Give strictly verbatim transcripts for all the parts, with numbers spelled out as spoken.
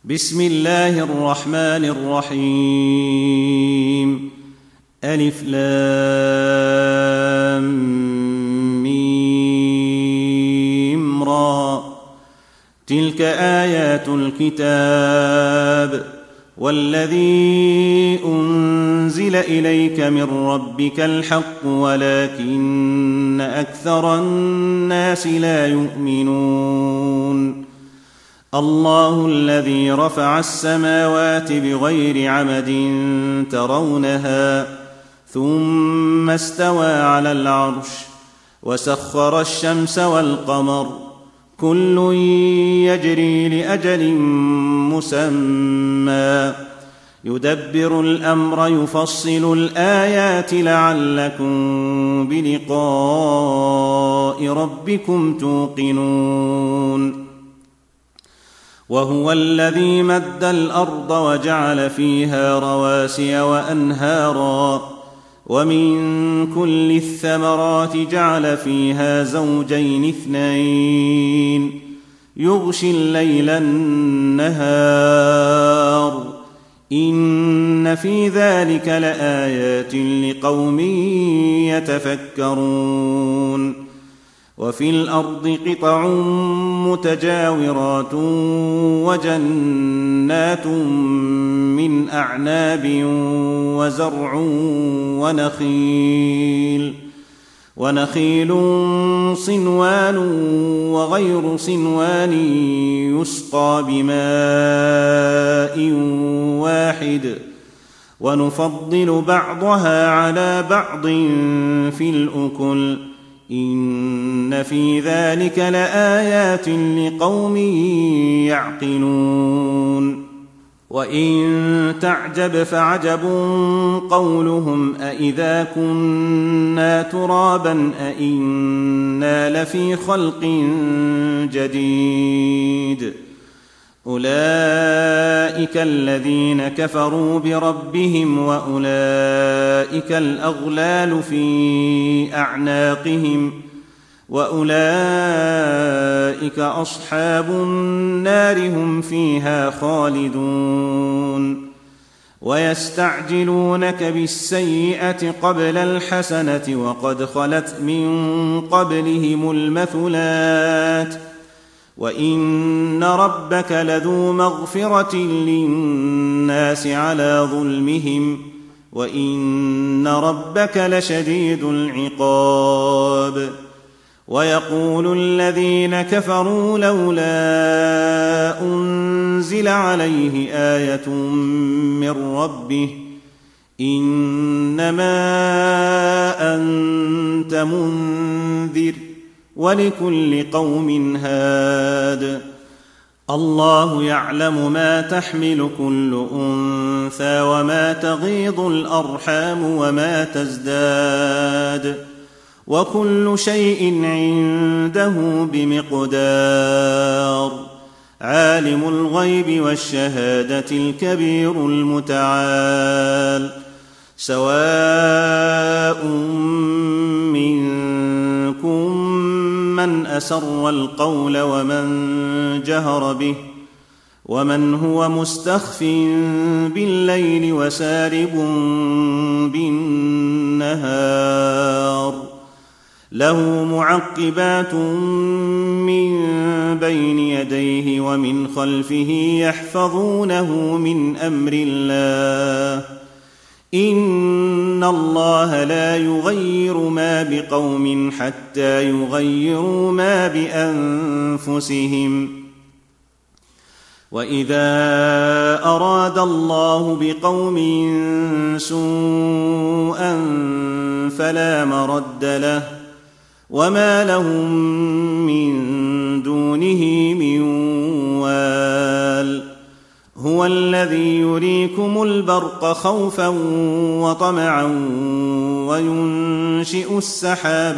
بسم الله الرحمن الرحيم. ألف لام ميم را. تلك آيات الكتاب والذي أنزل إليك من ربك الحق ولكن أكثر الناس لا يؤمنون. الله الذي رفع السماوات بغير عمد ترونها ثم استوى على العرش وسخر الشمس والقمر كل يجري لأجل مسمى يدبر الأمر يفصل الآيات لعلكم بلقاء ربكم توقنون. وهو الذي مد الأرض وجعل فيها رواسي وأنهارا ومن كل الثمرات جعل فيها زوجين اثنين يغشي الليل النهار إن في ذلك لآيات لقوم يتفكرون. وفي الأرض قطع متجاورات وجنات من أعناب وزرع ونخيل ونخيل صنوان وغير صنوان يسقى بماء واحد ونفضل بعضها على بعض في الأكل إن في ذلك لآيات لقوم يعقلون. وإن تعجب فعجب قولهم أإذا كنا ترابا أإنا لفي خلق جديد أولئك الذين كفروا بربهم وأولئك الأغلال في أعناقهم وأولئك أصحاب النار هم فيها خالدون. ويستعجلونك بالسيئة قبل الحسنة وقد خلت من قبلهم المثلات وإن ربك لذو مغفرة للناس على ظلمهم وإن ربك لشديد العقاب. ويقول الذين كفروا لولا أنزل عليه آية من ربه إنما أنت منذر ولكل قوم هاد. الله يعلم ما تحمل كل أنثى وما تغيض الأرحام وما تزداد وكل شيء عنده بمقدار. عالم الغيب والشهادة الكبير المتعال. سواء منكم من أسر القول ومن جهر به ومن هو مستخف بالليل وسارب بالنهار له معقبات من بين يديه ومن خلفه يحفظونه من أمر الله إن الله لا يغير ما بقوم حتى يغيروا ما بأنفسهم. وإذا أراد الله بقوم سوءا فلا مرد له وما لهم من دونه من وال. هو الذي يريكم البرق خوفا وطمعا وينشئ السحاب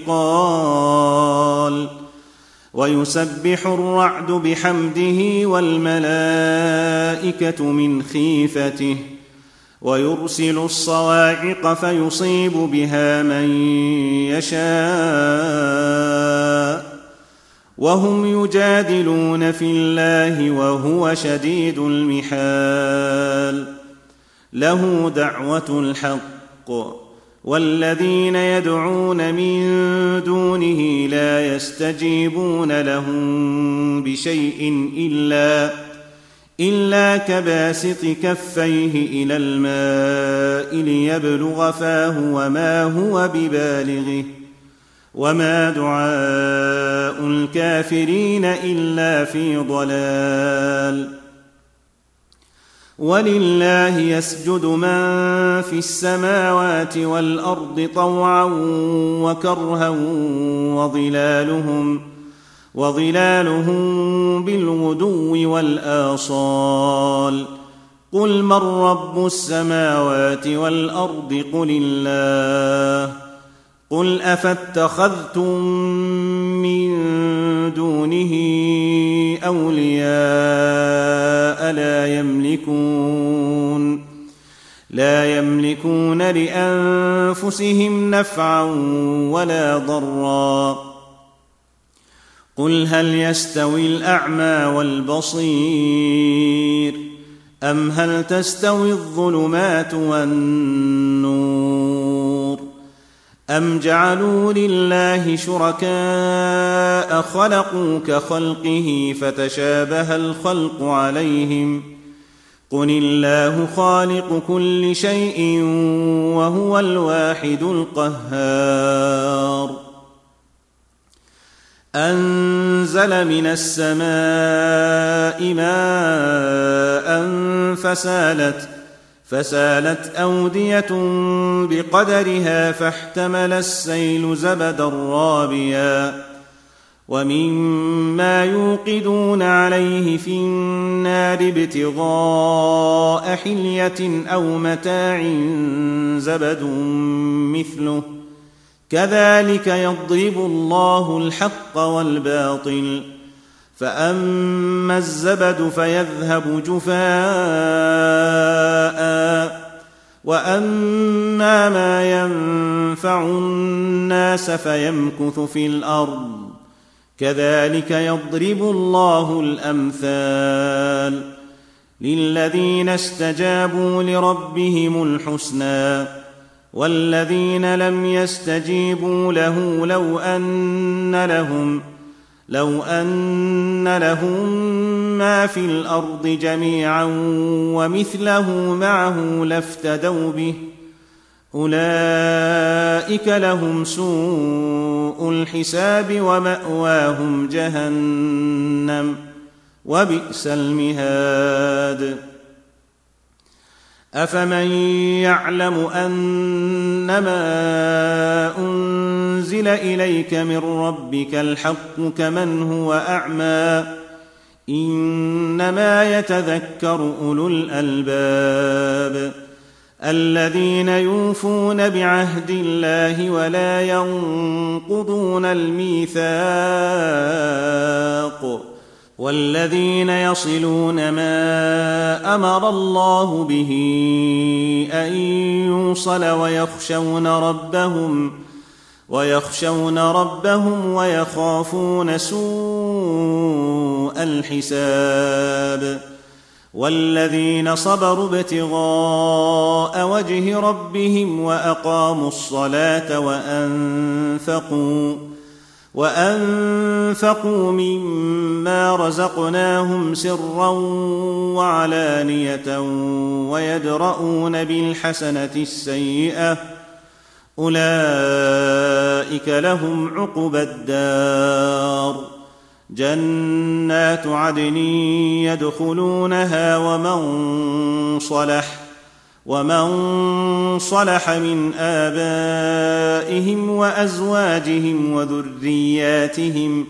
الثقال ويسبح الرعد بحمده والملائكة من خيفته ويرسل الصواعق فيصيب بها من يشاء وهم يجادلون في الله وهو شديد المحال. له دعوة الحق والذين يدعون من دونه لا يستجيبون لهم بشيء إلا, إلا كباسط كفيه إلى الماء ليبلغ فاه وما هو ببالغه وما دعاء الكافرين إلا في ضلال. ولله يسجد من في السماوات والأرض طوعا وكرها وظلالهم, وظلالهم بالغدو والآصال. قل من رب السماوات والأرض قل الله. قل أفاتخذتم من دونه أولياء لا يملكون لا يملكون لأنفسهم نفعا ولا ضرا. قل هل يستوي الأعمى والبصير أم هل تستوي الظلمات والنور أم جعلوا لله شركاء خلقوا كخلقه فتشابه الخلق عليهم. قل الله خالق كل شيء وهو الواحد القهار. أنزل من السماء ماء فسالت فسالت أودية بقدرها فاحتمل السيل زبدا رابيا ومما يوقدون عليه في النار ابتغاء حلية أو متاع زبد مثله كذلك يضرب الله الحق والباطل. فأما الزبد فيذهب جفاء وأما ما ينفع الناس فيمكث في الأرض كذلك يضرب الله الأمثال. للذين استجابوا لربهم الحسنى والذين لم يستجيبوا له لو أن لهم لو أن لهم ما في الأرض جميعا ومثله معه لافتدوا به أولئك لهم سوء الحساب ومأواهم جهنم وبئس المهاد. أفمن يعلم أنما أنزل إليك من ربك الحق كمن هو أعمى إنما يتذكر أولو الألباب الذين يوفون بعهد الله ولا ينقضون الميثاق والذين يصلون ما أمر الله به أن يوصل ويخشون ربهم ويخشون ربهم ويخافون سوء الحساب. والذين صبروا ابتغاء وجه ربهم وأقاموا الصلاة وأنفقوا وأنفقوا مما رزقناهم سرا وعلانية ويدرؤون بالحسنة السيئة أولئك لهم عقبى الدار جنات عدن يدخلونها ومن صلح ومن صلح من آبائهم وأزواجهم وذرياتهم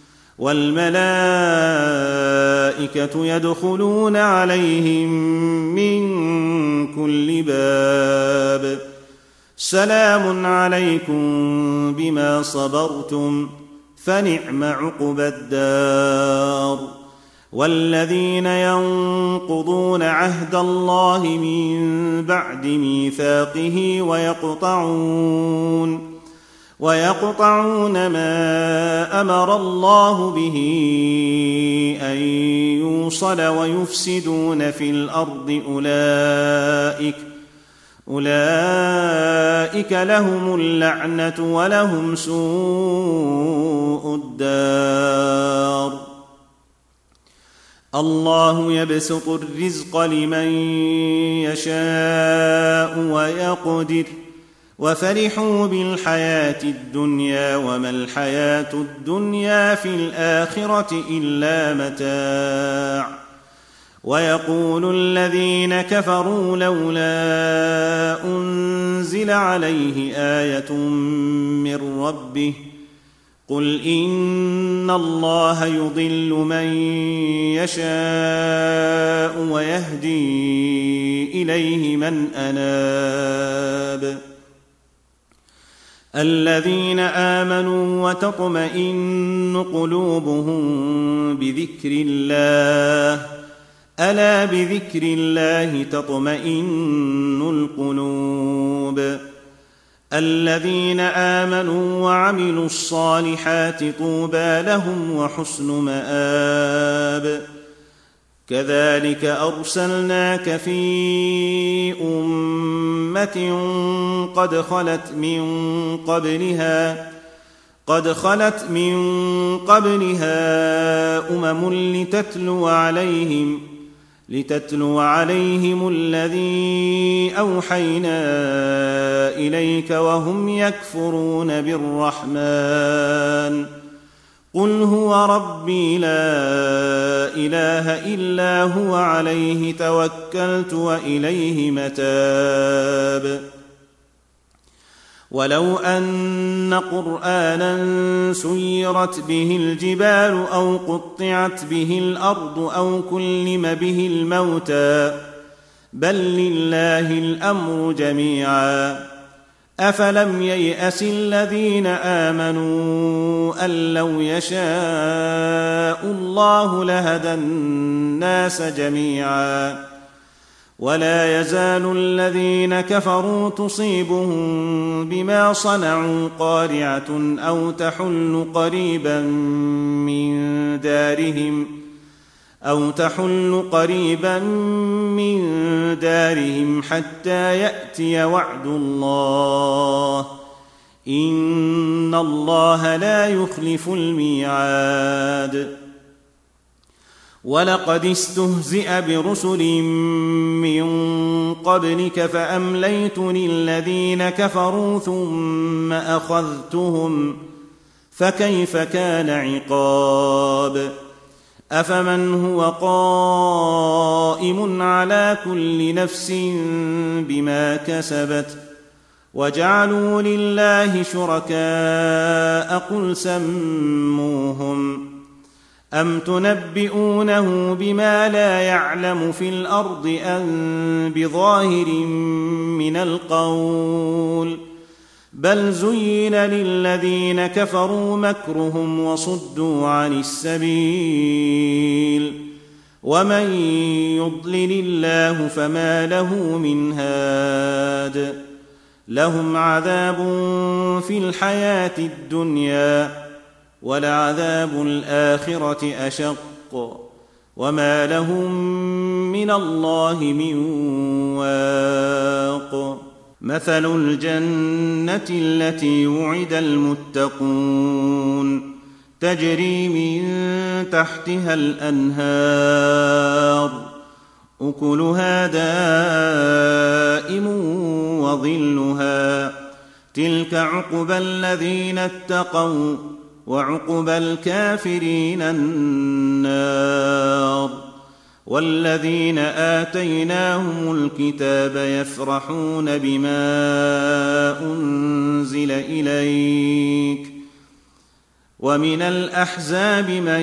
والملائكة يدخلون عليهم من كل باب سلام عليكم بما صبرتم فنعم عقبى الدار. والذين ينقضون عهد الله من بعد ميثاقه ويقطعون ويقطعون ما أمر الله به أن يوصل ويفسدون في الأرض أولئك أولئك لهم اللعنة ولهم سوء الدار. الله يبسط الرزق لمن يشاء ويقدر وفرحوا بالحياة الدنيا وما الحياة الدنيا في الآخرة إلا متاع. ويقول الذين كفروا لولا أنزل عليه آية من ربه قل إن الله يضل من يشاء ويهدي إليه من أناب. الذين آمنوا وتطمئن قلوبهم بذكر الله ألا بذكر الله تطمئن القلوب. الذين آمنوا وعملوا الصالحات طوبى لهم وحسن مآب. كذلك أرسلناك في أمة قد خلت من قبلها قد خلت من قبلها أمم لتتلو عليهم لتتلو عليهم الذي أوحينا إليك وهم يكفرون بالرحمن قل هو ربي لا إله إلا هو عليه توكلت وإليه متاب. ولو أن قرآنا سيرت به الجبال أو قطعت به الأرض أو كلم به الموتى بل لله الأمر جميعا أفلم ييأس الذين آمنوا أن لو يشاء الله لهدى الناس جميعا ولا يزال الذين كفروا تصيبهم بما صنعوا قارعة أو تحل قريبا من دارهم أو تحل قريبا من دارهم حتى يأتي وعد الله إن الله لا يخلف الميعاد. ولقد استهزئ برسل من قبلك فأمليت للذين كفروا ثم أخذتهم فكيف كان عقاب. أفمن هو قائم على كل نفس بما كسبت وجعلوا لله شركاء قل سموهم أم تنبئونه بما لا يعلم في الأرض أم بظاهر من القول بل زين للذين كفروا مكرهم وصدوا عن السبيل ومن يضلل الله فما له من هاد. لهم عذاب في الحياة الدنيا ولعذاب الآخرة أشق وما لهم من الله من واق. مثل الجنة التي وعد المتقون تجري من تحتها الأنهار أكلها دائم وظلها تلك عقبى الذين اتقوا وعقبى الكافرين النار. والذين آتيناهم الكتاب يفرحون بما أنزل إليك ومن الأحزاب من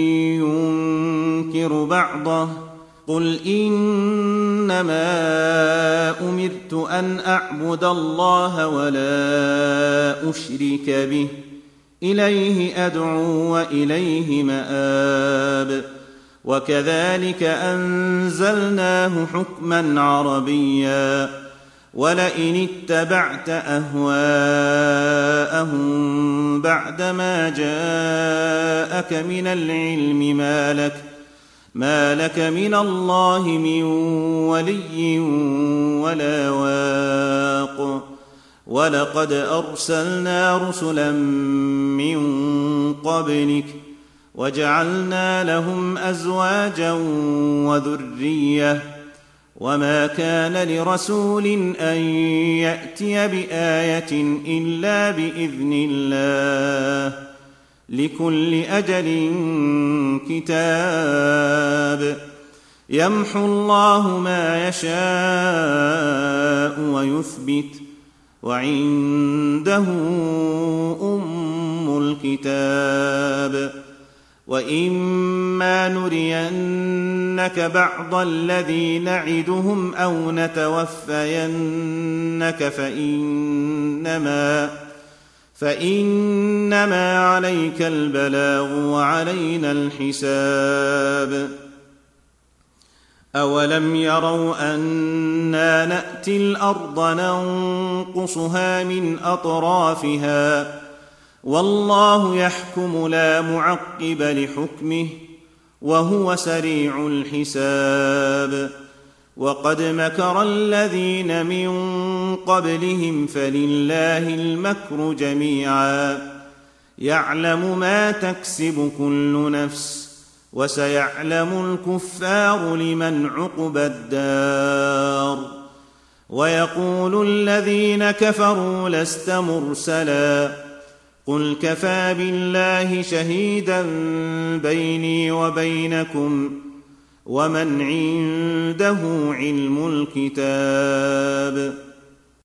ينكر بعضه قل إنما أمرت أن أعبد الله ولا أشرك به إليه أدعو وإليه مآب. وكذلك أنزلناه حكما عربيا ولئن اتبعت أهواءهم بعدما جاءك من العلم ما لك, ما لك من الله من ولي ولا واق. ولقد أرسلنا رسلا من قبلك وجعلنا لهم أزواجا وذرية, وما كان لرسول أن يأتي بآية إلا بإذن الله, لكل أجل كتاب. يمحو الله ما يشاء ويثبت, وعنده أم الكتاب. وإما نرينك بعض الذي نعدهم أو نتوفينك فإنما, فإنما عليك البلاغ وعلينا الحساب. أولم يروا أنا نأتي الأرض ننقصها من أطرافها, والله يحكم لا معقب لحكمه, وهو سريع الحساب. وقد مكر الذين من قبلهم فلله المكر جميعا, يعلم ما تكسب كل نفس, وسيعلم الكفار لمن عقبى الدار. ويقول الذين كفروا لست مرسلا, قل كفى بالله شهيدا بيني وبينكم, ومن عنده علم الكتاب.